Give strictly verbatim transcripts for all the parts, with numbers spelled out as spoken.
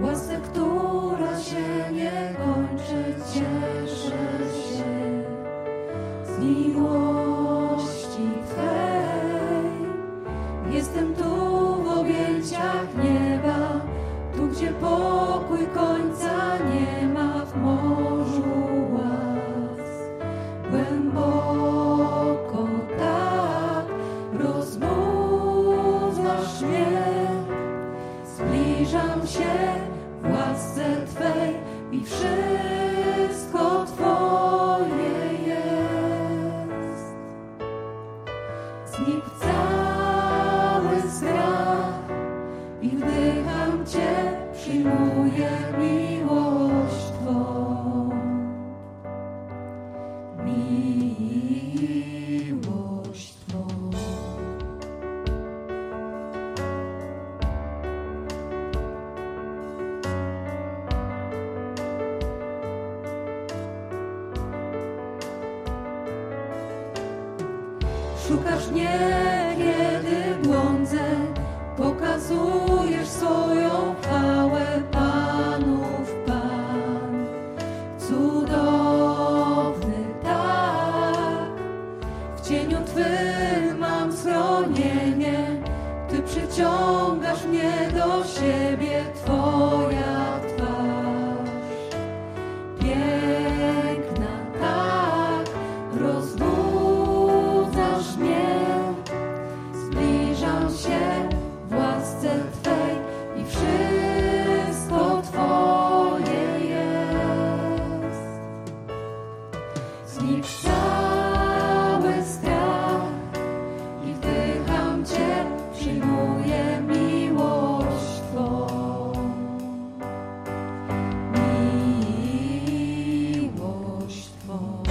łasce, która się nie kończy, cieszę się z miłości Twej. Jestem tu w objęciach nieba, tu gdzie pokój końca nie ma, w morzu łaz. Głęboko tak rozbudzasz mnie, zbliżam się w łasce Twej i wszystko Twoje jest. Znikł cały strach i wdycham Cię, przyjmuję miłość Twą. Miłość Twą. Szukasz mnie, kiedy błądzę, pokazujesz swoją chwałę, Panów Pan. Cudowny tak, w cieniu Twym mam schronienie, Ty przyciągasz mnie do siebie, Twoja twarz. Piękna tak, rozbudzasz mnie, zbliżam się w łasce Twej i wszystko Twoje jest. Znikł cały strach i wdycham Cię, przyjmuję miłość Twą. Miłość Twą.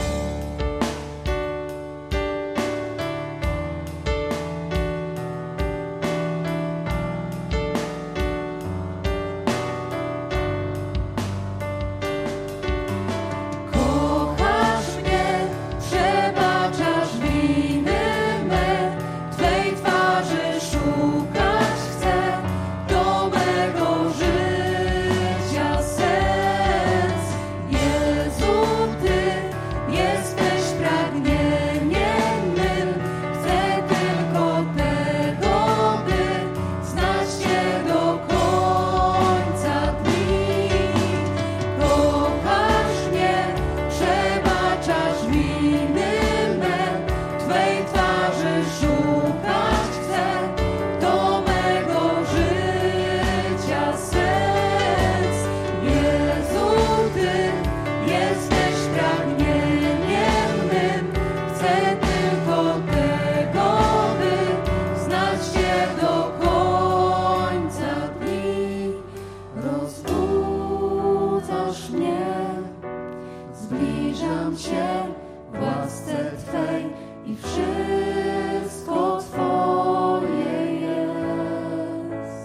Kochasz mnie, przebaczasz winy me, Twej twarzy szukać chcę, do mego życia sens. Jezu, Ty jesteś pragnieniem mym, chcę tylko tego, by znać Cię do końca dni. Kochasz mnie, przebaczasz winy me, Twej twarzy szukać chcę, do mego życia sens. Jezu, Ty jesteś pragnieniem mym, chcę tylko tego, by znać Cię do końca dni. Rozbudzasz mnie, zbliżam się w łasce Twej i wszystko Twoje jest.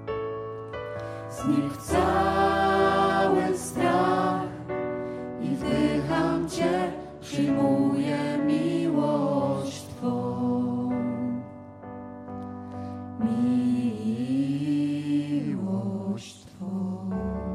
Znikł cały strach i wdycham Cię, przyjmuję miłość Twą. Miłość Twą.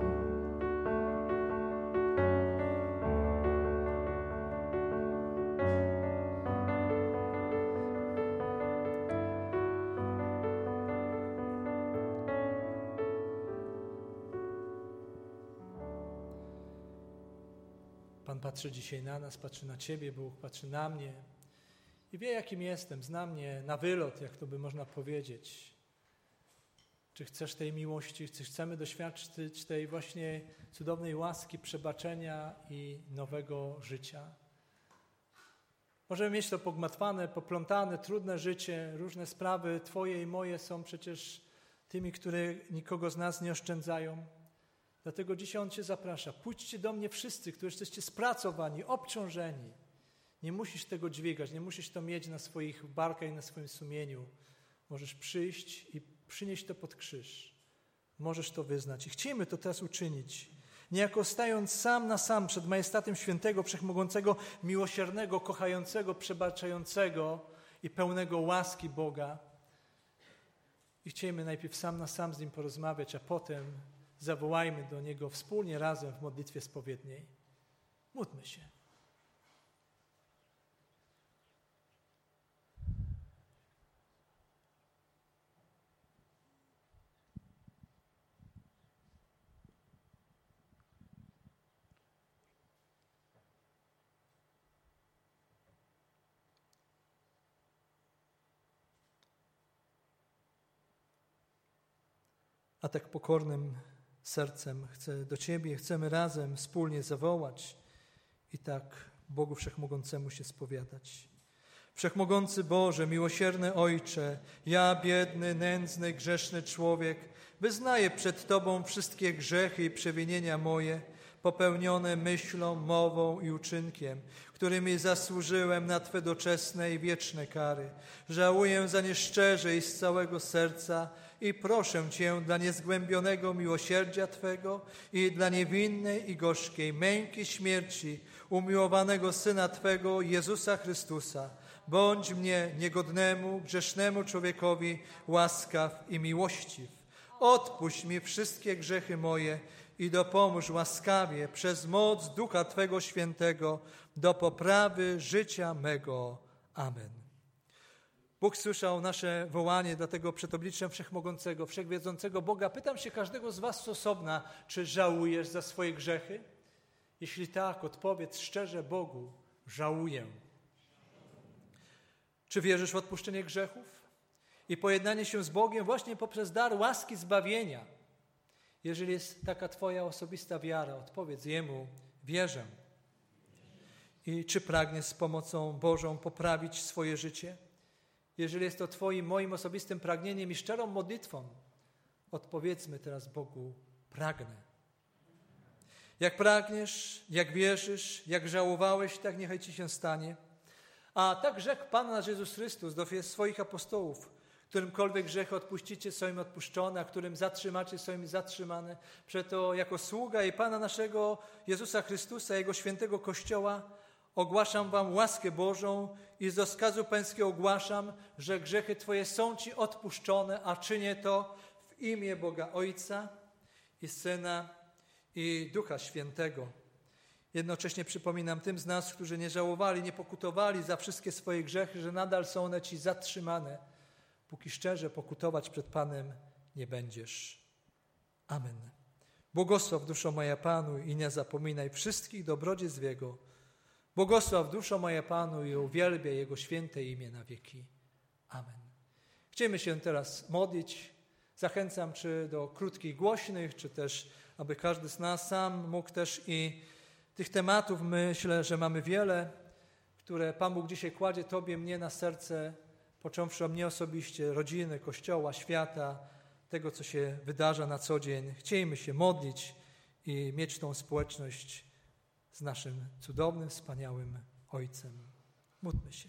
Pan patrzy dzisiaj na nas, patrzy na Ciebie, Bóg patrzy na mnie i wie, jakim jestem, zna mnie na wylot, jak to by można powiedzieć. Czy chcesz tej miłości, czy chcemy doświadczyć tej właśnie cudownej łaski, przebaczenia i nowego życia? Możemy mieć to pogmatwane, poplątane, trudne życie, różne sprawy Twoje i moje są przecież tymi, które nikogo z nas nie oszczędzają. Dlatego dzisiaj On Cię zaprasza. Pójdźcie do mnie wszyscy, którzy jesteście spracowani, obciążeni. Nie musisz tego dźwigać, nie musisz to mieć na swoich barkach i na swoim sumieniu. Możesz przyjść i przynieść to pod krzyż. Możesz to wyznać. I chcielibyśmy to teraz uczynić. Niejako stając sam na sam przed majestatem świętego, wszechmogącego, miłosiernego, kochającego, przebaczającego i pełnego łaski Boga. I chcielibyśmy najpierw sam na sam z Nim porozmawiać, a potem zawołajmy do Niego wspólnie razem w modlitwie spowiedniej. Módlmy się. A tak pokornym sercem chcę do Ciebie, chcemy razem wspólnie zawołać i tak Bogu Wszechmogącemu się spowiadać. Wszechmogący Boże, miłosierny Ojcze, ja biedny, nędzny, grzeszny człowiek, wyznaję przed Tobą wszystkie grzechy i przewinienia moje, popełnione myślą, mową i uczynkiem, którymi zasłużyłem na Twe doczesne i wieczne kary. Żałuję za nie szczerze i z całego serca i proszę Cię dla niezgłębionego miłosierdzia Twego i dla niewinnej i gorzkiej męki śmierci umiłowanego Syna Twego, Jezusa Chrystusa. Bądź mnie, niegodnemu, grzesznemu człowiekowi, łaskaw i miłościw. Odpuść mi wszystkie grzechy moje i dopomóż łaskawie przez moc Ducha Twego Świętego do poprawy życia mego. Amen. Bóg słyszał nasze wołanie, dlatego przed obliczem Wszechmogącego, Wszechwiedzącego Boga pytam się każdego z was z osobna, czy żałujesz za swoje grzechy? Jeśli tak, odpowiedz szczerze Bogu, żałuję. Czy wierzysz w odpuszczenie grzechów i pojednanie się z Bogiem właśnie poprzez dar łaski zbawienia? Jeżeli jest taka Twoja osobista wiara, odpowiedz Jemu, wierzę. I czy pragniesz z pomocą Bożą poprawić swoje życie? Jeżeli jest to Twoim, moim osobistym pragnieniem i szczerą modlitwą, odpowiedzmy teraz Bogu, pragnę. Jak pragniesz, jak wierzysz, jak żałowałeś, tak niechaj Ci się stanie. A tak rzekł Pan nasz Jezus Chrystus do swoich apostołów, którymkolwiek grzechy odpuścicie, są im odpuszczone, a którym zatrzymacie, są im zatrzymane. Przeto jako sługa i Pana naszego Jezusa Chrystusa, Jego świętego Kościoła, ogłaszam wam łaskę Bożą i z rozkazu Pańskiego ogłaszam, że grzechy Twoje są Ci odpuszczone, a czynię to w imię Boga Ojca i Syna i Ducha Świętego. Jednocześnie przypominam tym z nas, którzy nie żałowali, nie pokutowali za wszystkie swoje grzechy, że nadal są one Ci zatrzymane, póki szczerze pokutować przed Panem nie będziesz. Amen. Błogosław duszo moja Panu i nie zapominaj wszystkich dobrodziejstw Jego. Błogosław duszo moja Panu i uwielbiaj Jego święte imię na wieki. Amen. Chcemy się teraz modlić. Zachęcam czy do krótkich, głośnych, czy też, aby każdy z nas sam mógł też i tych tematów, myślę, że mamy wiele, które Pan Bóg dzisiaj kładzie Tobie, mnie na serce, począwszy o mnie osobiście, rodziny, Kościoła, świata, tego, co się wydarza na co dzień. Chciejmy się modlić i mieć tą społeczność z naszym cudownym, wspaniałym Ojcem. Módlmy się.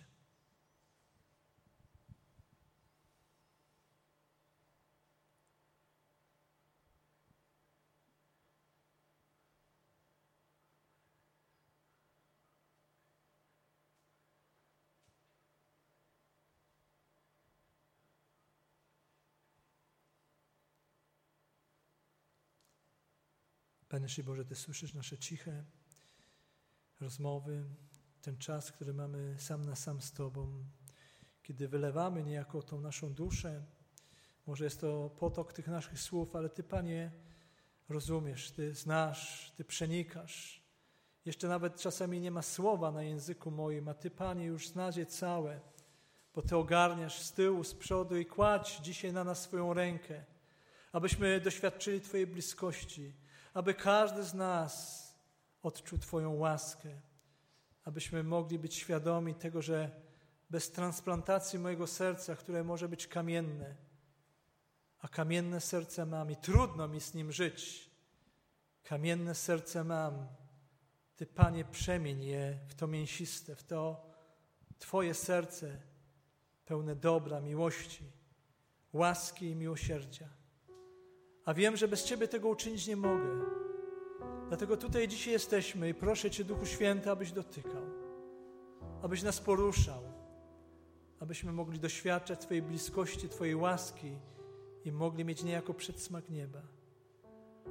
Panie Boże, Ty słyszysz nasze ciche rozmowy, ten czas, który mamy sam na sam z Tobą, kiedy wylewamy niejako tą naszą duszę. Może jest to potok tych naszych słów, ale Ty, Panie, rozumiesz, Ty znasz, Ty przenikasz. Jeszcze nawet czasami nie ma słowa na języku moim, a Ty, Panie, już znasz je całe, bo Ty ogarniasz z tyłu, z przodu i kładź dzisiaj na nas swoją rękę, abyśmy doświadczyli Twojej bliskości, aby każdy z nas odczuł Twoją łaskę, abyśmy mogli być świadomi tego, że bez transplantacji mojego serca, które może być kamienne, a kamienne serce mam i trudno mi z nim żyć, kamienne serce mam, Ty, Panie, przemień je w to mięsiste, w to Twoje serce pełne dobra, miłości, łaski i miłosierdzia. A wiem, że bez Ciebie tego uczynić nie mogę. Dlatego tutaj dzisiaj jesteśmy i proszę Cię, Duchu Święty, abyś dotykał, abyś nas poruszał, abyśmy mogli doświadczać Twojej bliskości, Twojej łaski i mogli mieć niejako przedsmak nieba.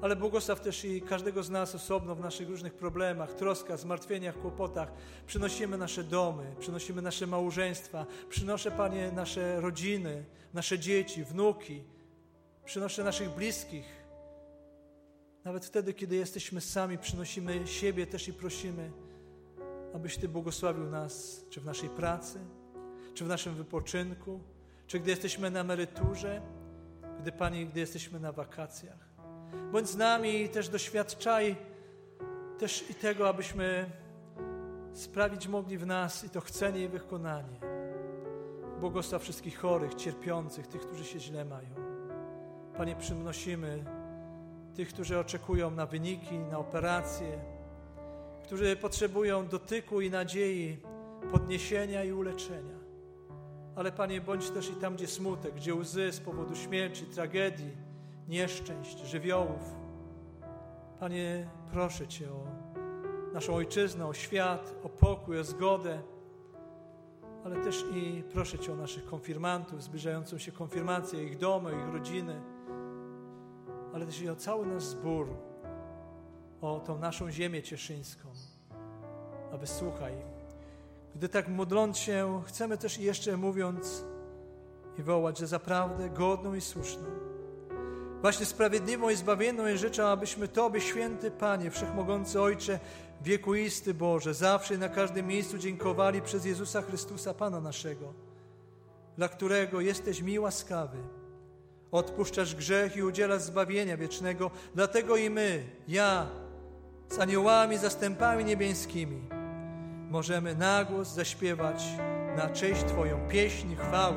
ale błogosław też i każdego z nas osobno w naszych różnych problemach, troskach, zmartwieniach, kłopotach. Przynosimy nasze domy, przynosimy nasze małżeństwa, przynoszę, Panie, nasze rodziny, nasze dzieci, wnuki, przynoszę naszych bliskich. Nawet wtedy, kiedy jesteśmy sami, przynosimy siebie też i prosimy, abyś Ty błogosławił nas, czy w naszej pracy, czy w naszym wypoczynku, czy gdy jesteśmy na emeryturze, gdy, Panie, gdy jesteśmy na wakacjach. Bądź z nami i też doświadczaj też i tego, abyśmy sprawić mogli w nas i to chcenie i wykonanie. Błogosław wszystkich chorych, cierpiących, tych, którzy się źle mają. Panie, przynosimy tych, którzy oczekują na wyniki, na operacje, którzy potrzebują dotyku i nadziei, podniesienia i uleczenia. Ale, Panie, bądź też i tam, gdzie smutek, gdzie łzy z powodu śmierci, tragedii, nieszczęść, żywiołów. Panie, proszę Cię o naszą ojczyznę, o świat, o pokój, o zgodę, ale też i proszę Cię o naszych konfirmantów, zbliżającą się konfirmację, ich domy, ich rodziny, ale też i o cały nasz zbór, o tą naszą ziemię cieszyńską. A wysłuchaj, gdy tak modląc się, chcemy też i jeszcze mówiąc i wołać, że zaprawdę godną i słuszną, właśnie sprawiedliwą i zbawienną i życzę, abyśmy Tobie, święty Panie, wszechmogący Ojcze, wiekuisty Boże, zawsze i na każdym miejscu dziękowali przez Jezusa Chrystusa, Pana naszego, dla którego jesteś mi łaskawy. Odpuszczasz grzech i udzielasz zbawienia wiecznego, dlatego i my, ja, z aniołami, zastępami niebieskimi, możemy na głos zaśpiewać na cześć Twoją pieśń chwały.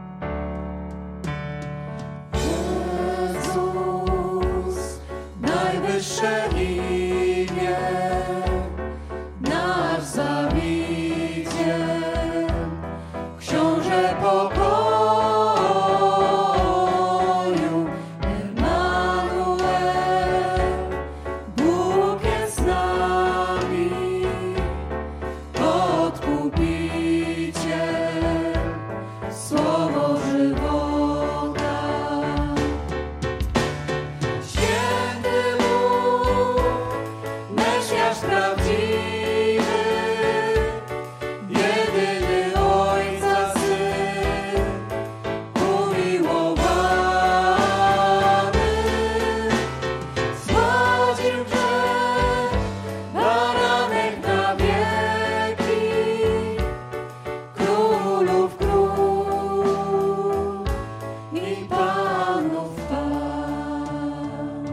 Jezus, najwyższe imię, nasz Zbawiciel, Książę pokoju, Emmanuel, Bóg jest z nami, Odkupiciel, Słowo żywota. Święty Bóg, Mesjasz prawdziwy, jedyny Ojca Syn, umiłowany, zgładził grzech, baranek na wieki, królów król i panów pan.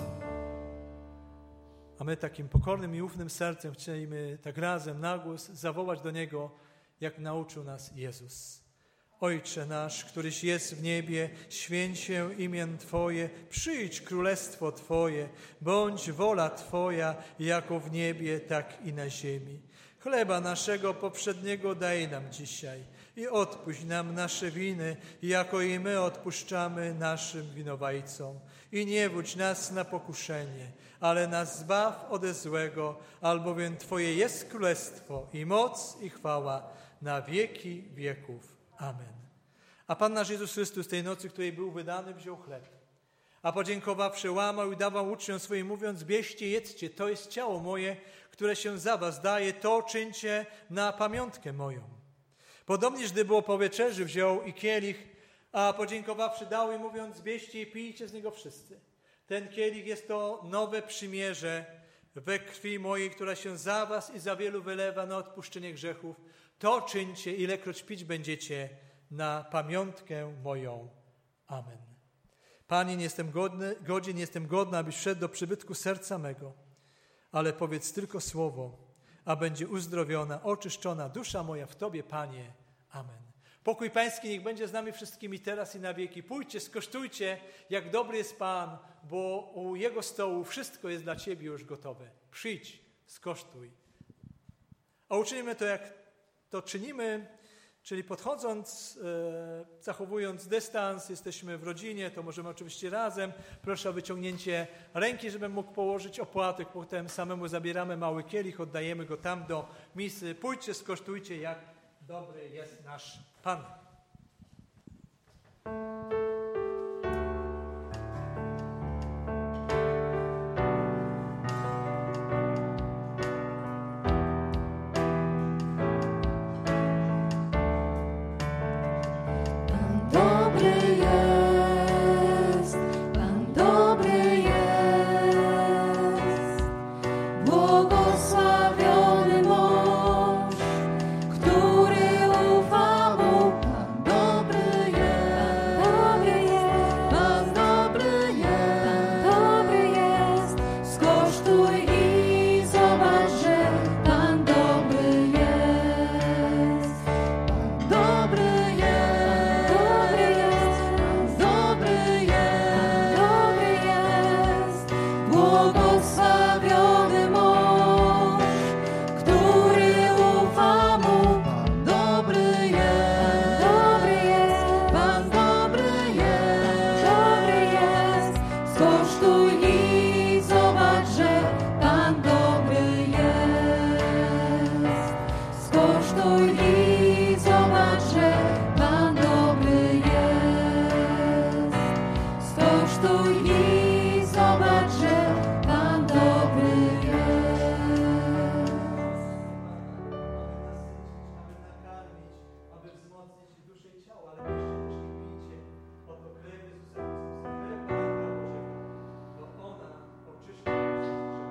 A my takim pokornym i ufnym sercem chcielibyśmy tak razem na głos zawołać do Niego, jak nauczył nas Jezus. Ojcze nasz, któryś jest w niebie, święć się imię Twoje, przyjdź królestwo Twoje, bądź wola Twoja, jako w niebie, tak i na ziemi. Chleba naszego poprzedniego daj nam dzisiaj i odpuść nam nasze winy, jako i my odpuszczamy naszym winowajcom. I nie wódź nas na pokuszenie, ale nas zbaw ode złego, albowiem Twoje jest królestwo i moc i chwała na wieki wieków. Amen. A Pan nasz Jezus Chrystus tej nocy, której był wydany, wziął chleb, a podziękowawszy łamał i dawał uczniom swoim, mówiąc: bierzcie, jedzcie, to jest ciało moje, które się za was daje, to czyńcie na pamiątkę moją. Podobnież, gdy było po wieczerzy, wziął i kielich, a podziękowawszy dał i mówiąc: bierzcie i pijcie z niego wszyscy. Ten kielich jest to nowe przymierze we krwi mojej, która się za was i za wielu wylewa na odpuszczenie grzechów. To czyńcie, ilekroć pić będziecie, na pamiątkę moją. Amen. Panie, nie jestem godny, godzien, nie jestem godny, abyś wszedł do przybytku serca mego, ale powiedz tylko słowo, a będzie uzdrowiona, oczyszczona dusza moja w Tobie, Panie. Amen. Pokój Pański niech będzie z nami wszystkimi teraz i na wieki. Pójdźcie, skosztujcie, jak dobry jest Pan, bo u Jego stołu wszystko jest dla Ciebie już gotowe. Przyjdź, skosztuj. A uczynimy to, jak to czynimy, czyli podchodząc, e, zachowując dystans, jesteśmy w rodzinie, to możemy oczywiście razem. Proszę o wyciągnięcie ręki, żebym mógł położyć opłatek. Potem samemu zabieramy mały kielich, oddajemy go tam do misy. Pójdźcie, skosztujcie, jak dobry jest nasz Pan. błogosławiony mąż, który ufa mu. Pan dobry jest, dobry jest, Pan dobry jest, dobry jest. Skosztuj i zobacz, że Pan dobry jest. Skosztuj i zobacz, że Pan dobry jest. Skosztuj i zobacz, że Pan dobry jest. Aby nakarmić, aby wzmocnić i duszę i ciało, ale jeszcze też nie pijcie. Oto krew Jezusa Chrystusa, krew Bożego, bo ona oczyszcza nas.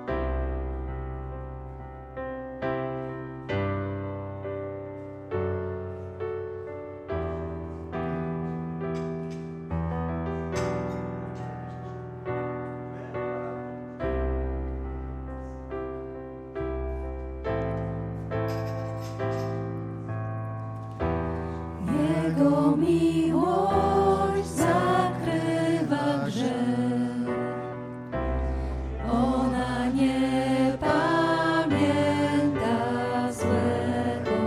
Jego miłość zakrywa grzech. Ona nie pamięta złego.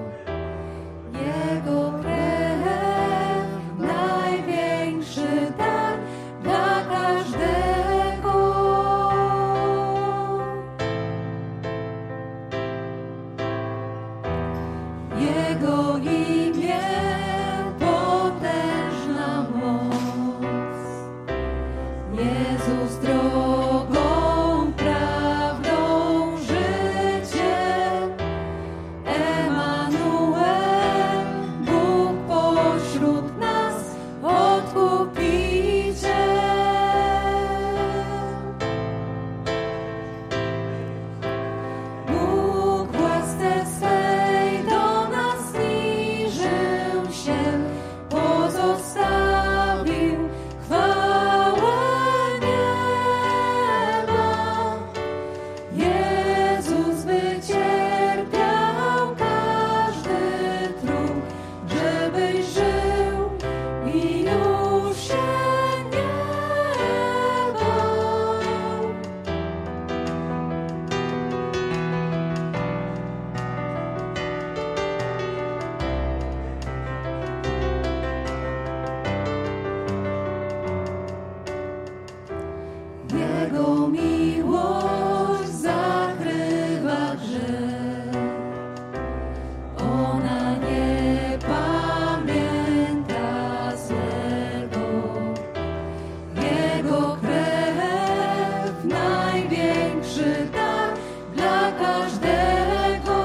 Jego krew największy dar dla każdego. Jego imię potężna moc. Jezus drogą, prawdą, życiem. Emanuel, Bóg pośród nas, Odkupiciel. Bóg w łasce swej do nas zniżył się, pozostawił chwałę nieba. Jezus wycierpiał każdy trud, żebyś żył i już się nie bał. Jego miłość zakrywa grzech. Ona nie pamięta złego. Jego krew największy dar dla każdego.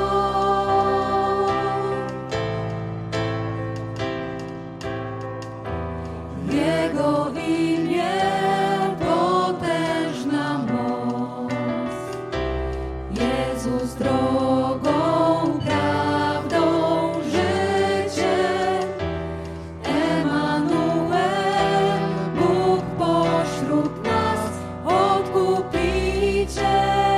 Jego imię potężna moc. Jezus drogą, prawdą, życiem. Emanuel, Bóg pośród nas, Odkupiciel.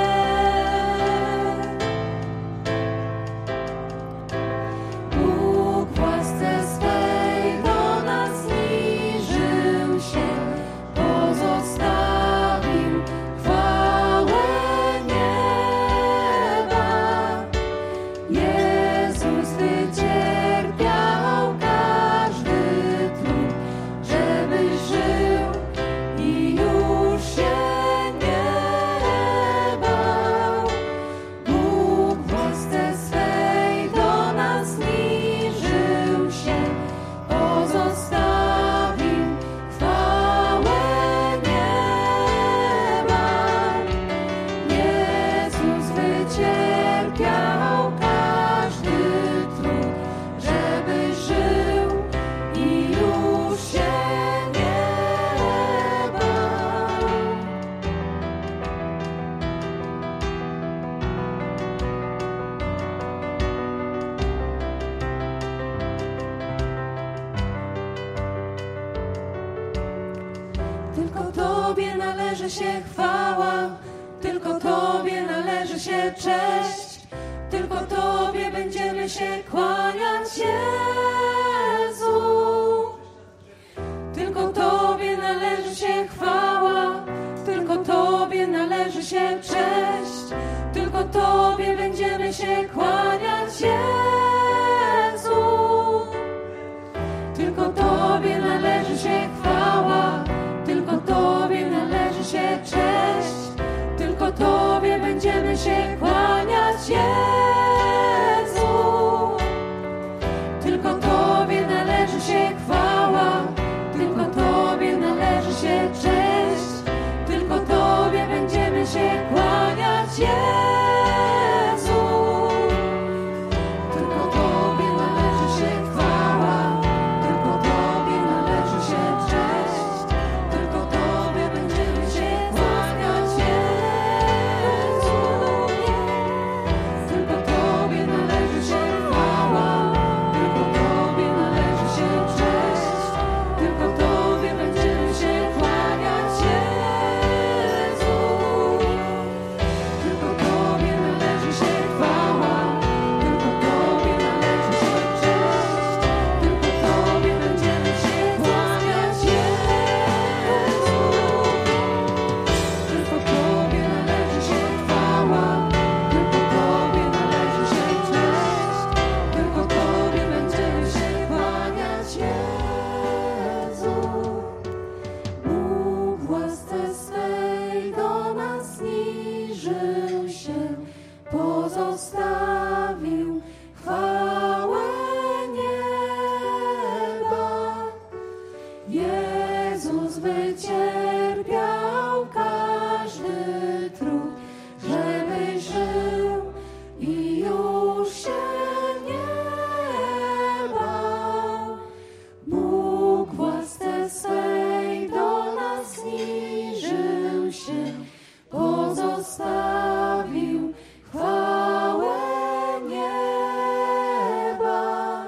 Bóg w łasce swej do nas zniżył się, pozostawił chwałę nieba. Jezus wycierpiał każdy trud, żebyś żył i już się nie bał. Bóg w łasce swej do nas zniżył się, pozostawił chwałę nieba. Jezus wycierpiał każdy trud, żebyś żył i już się nie bał. Tylko Tobie należy się chwała, tylko Tobie należy się cześć, tylko Tobie będziemy się kłaniać, Jezu. Tylko Tobie należy się chwała, tylko Tobie należy się będziemy się kłaniać Jezu. Tylko Tobie należy się chwała, tylko Tobie należy się cześć, tylko Tobie będziemy się kłaniać Jezu. Tylko Tobie należy się chwała, tylko Tobie należy się cześć, tylko Tobie będziemy się kłaniać Jezu. Tylko Tobie należy się chwała, tylko Tobie należy się cześć, tylko Tobie będziemy się kłaniać Jezu. Tylko Tobie należy się chwała, tylko Tobie należy się cześć, tylko Tobie będziemy się kłaniać Jezu. Tylko Tobie należy się chwała, tylko Tobie należy się cześć, tylko Tobie będziemy się kłaniać Jezu. Bóg w łasce swej do nas zniżył się, pozostawił chwałę nieba. Jezus wycierpiał każdy trud, żebyś żył i już się nie bał. Bóg w łasce swej do nas zniżył się, pozostawił chwałę nieba.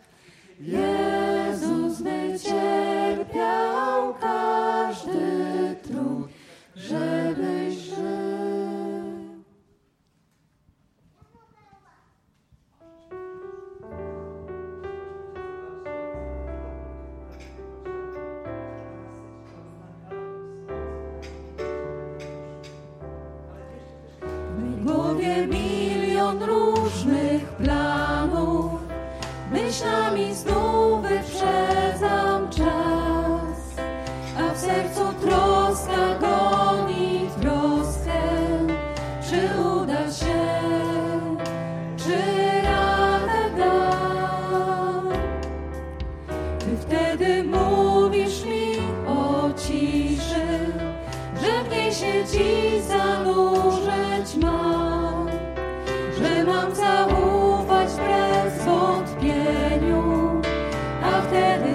Jezus wycierpiał każdy trud, żebyś żył. W głowie milion różnych planów, myślami znów wyprzedzam czas, a w sercu troska goni troskę. Czy uda się, czy radę dam? Ty wtedy mówisz mi o ciszy, że w niej się dziś zanurzyć mam, że mam zaufać wbrew zwątpieniu, a wtedy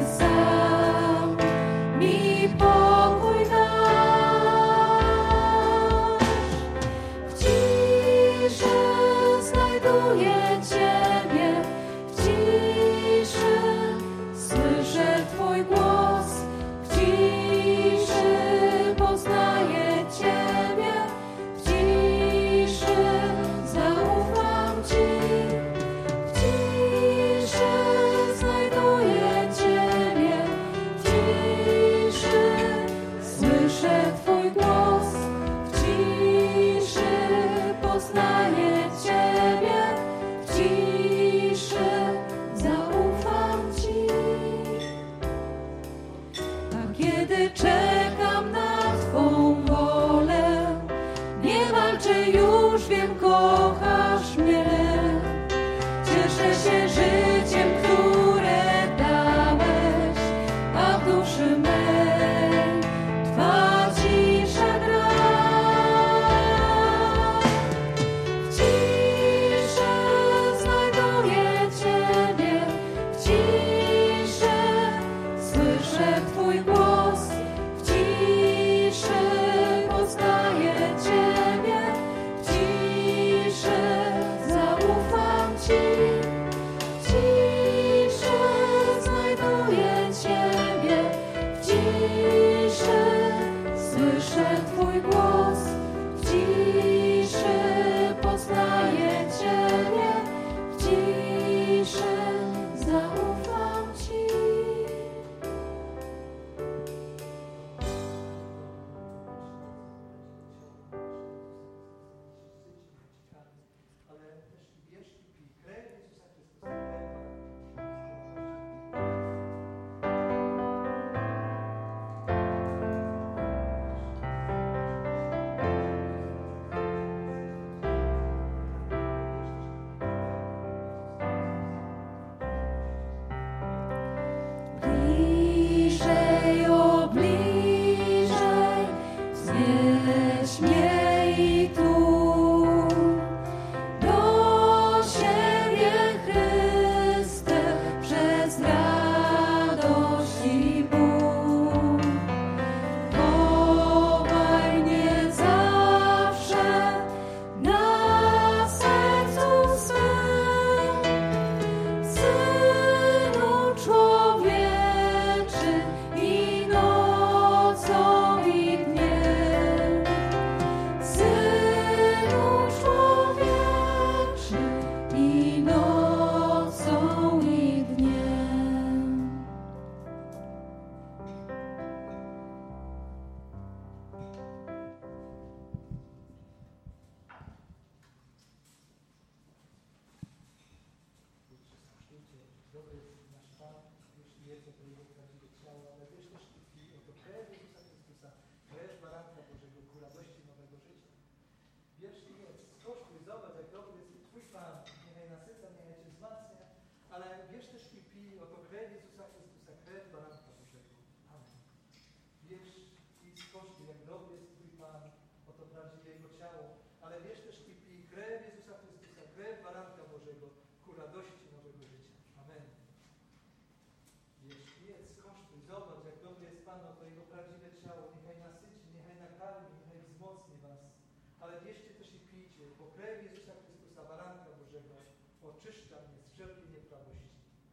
ale wiesz też i pij krew Jezusa Chrystusa, krew Baranka Bożego ku radości nowego życia. Amen. Wiesz, jedz, skosztuj, zobacz, jak dobry jest Pan, to Jego prawdziwe ciało, niechaj nasyci, niechaj nakarmi, niechaj wzmocni was. Ale wierzcie też i pijcie, bo krew Jezusa Chrystusa, Baranka Bożego, oczyszcza mnie z wszelkiej nieprawości.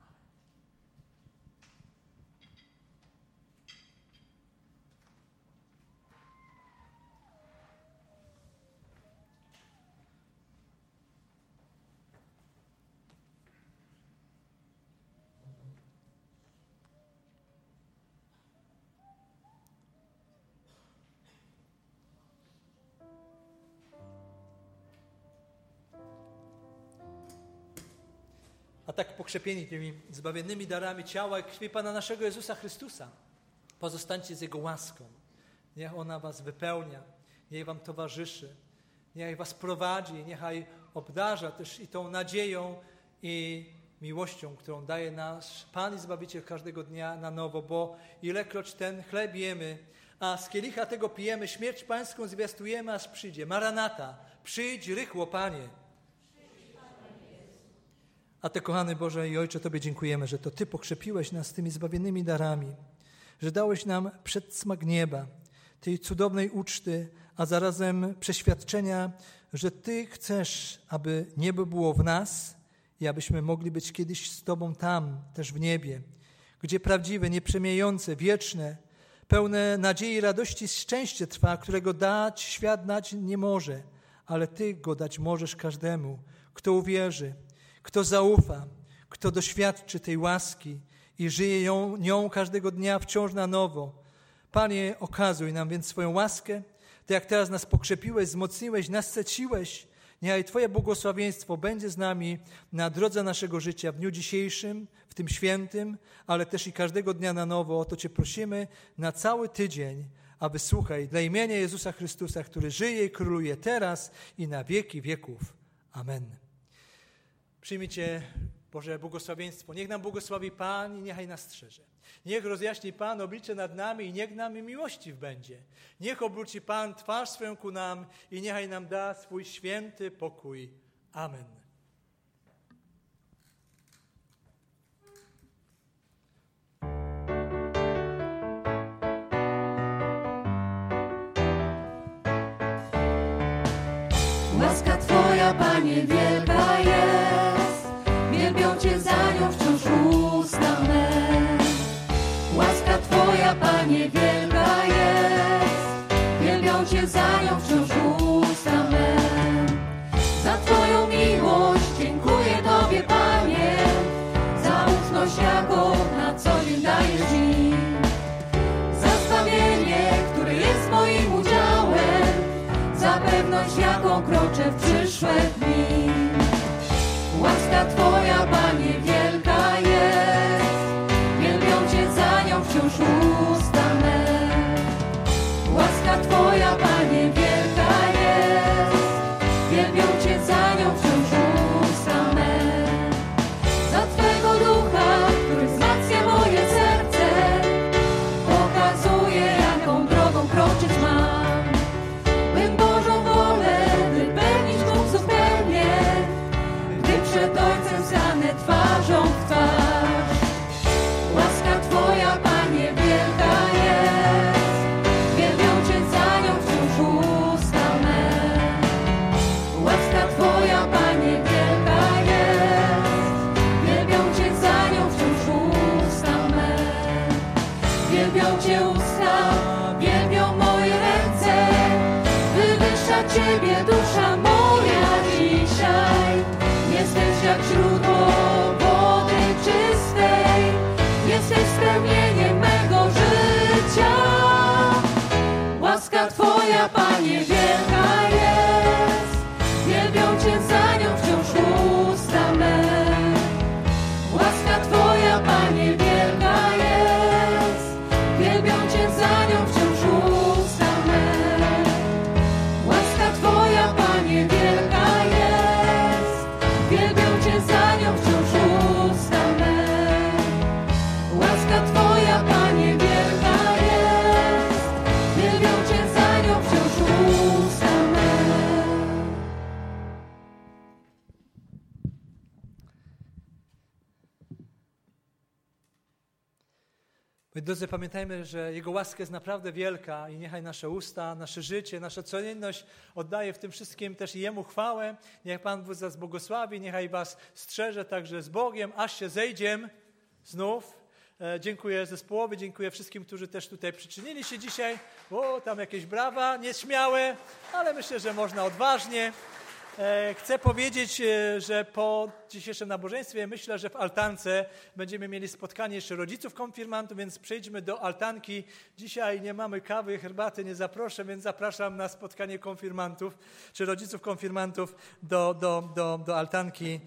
A tak pokrzepieni tymi zbawiennymi darami ciała i krwi Pana naszego Jezusa Chrystusa, pozostańcie z Jego łaską. Niech ona was wypełnia, niech wam towarzyszy, niech was prowadzi, niechaj obdarza też i tą nadzieją i miłością, którą daje nasz Pan i Zbawiciel każdego dnia na nowo, bo ilekroć ten chleb jemy, a z kielicha tego pijemy, śmierć Pańską zwiastujemy, aż przyjdzie. Maranata, przyjdź rychło, Panie. A Ty, kochany Boże i Ojcze, Tobie dziękujemy, że to Ty pokrzepiłeś nas tymi zbawiennymi darami, że dałeś nam przedsmak nieba, tej cudownej uczty, a zarazem przeświadczenia, że Ty chcesz, aby niebo było w nas i abyśmy mogli być kiedyś z Tobą tam, też w niebie, gdzie prawdziwe, nieprzemijające, wieczne, pełne nadziei i radości szczęście trwa, którego dać świat dać nie może, ale Ty go dać możesz każdemu, kto uwierzy, kto zaufa, kto doświadczy tej łaski i żyje ją, nią każdego dnia wciąż na nowo. Panie, okazuj nam więc swoją łaskę, tak jak teraz nas pokrzepiłeś, wzmocniłeś, nasceciłeś. Niechaj Twoje błogosławieństwo będzie z nami na drodze naszego życia w dniu dzisiejszym, w tym świętym, ale też i każdego dnia na nowo. O to Cię prosimy na cały tydzień, aby słuchaj, dla imienia Jezusa Chrystusa, który żyje i króluje teraz i na wieki wieków. Amen. Przyjmijcie Boże błogosławieństwo. Niech nam błogosławi Pan i niechaj nas strzeże. Niech rozjaśni Pan oblicze nad nami i niech nam miłościw będzie. Niech obróci Pan twarz swoją ku nam i niechaj nam da swój święty pokój. Amen. Łaska Twoja, Panie, wielka jest, wielbią Cię za nią wciąż usta me. Łaska Twoja, Panie, wielka jest, wielbią Cię za nią wciąż usta me. Za Twoją miłość dziękuję Tobie, Panie, za ufność, jaką na co dzień dajesz mi. Za zbawienie, które jest moim udziałem, za pewność, jaką kroczę w przyszłe dni. Łaska Twoja, Panie, wielka jest, wielbią Cię za nią wciąż usta me. Łaska Twoja, Panie, wielka jest, wielbią Cię za nią wciąż usta me. Za Twego Ducha, który wzmacnia moje serce, pokazuje, jaką drogą kroczyć mam. Bym Bożą wolę wypełnić mógł zupełnie, gdy przed Ojcem stanę twarzą w twarz. Łaska Twoja, Panie, wielka jest, wielbią Cię za nią wciąż usta me. Łaska Twoja, Panie, wielka jest, wielbią Cię za nią wciąż usta me. Wielbią Cię usta, wielbią moje ręce, wywyższa Ciebie dusza moja dzisiaj. Jesteś jak źródło wody czystej, jesteś spełnieniem mego życia. Łaska Twoja, Panie, wielka jest, wielbią Cię za nią wciąż usta me. Łaska Twoja, Panie, wielka jest, wielbią Cię za nią wciąż usta me. Łaska Twoja, Panie, wielka jest, wielbią Cię za nią wciąż usta me. Łaska Twoja, Panie, wielka jest, wielbią Cię za nią wciąż usta me. My, drodzy, pamiętajmy, że Jego łaska jest naprawdę wielka i niechaj nasze usta, nasze życie, nasza codzienność oddaje w tym wszystkim też Jemu chwałę. Niech Pan Bóg was błogosławi, niechaj was strzeże także z Bogiem, aż się zejdziem znów. E, dziękuję zespołowi, dziękuję wszystkim, którzy też tutaj przyczynili się dzisiaj. O, tam jakieś brawa, nieśmiałe, ale myślę, że można odważnie. Chcę powiedzieć, że po dzisiejszym nabożeństwie myślę, że w altance będziemy mieli spotkanie jeszcze rodziców konfirmantów, więc przejdźmy do altanki. Dzisiaj nie mamy kawy, herbaty, nie zaproszę, więc zapraszam na spotkanie konfirmantów czy rodziców konfirmantów do, do, do, do altanki.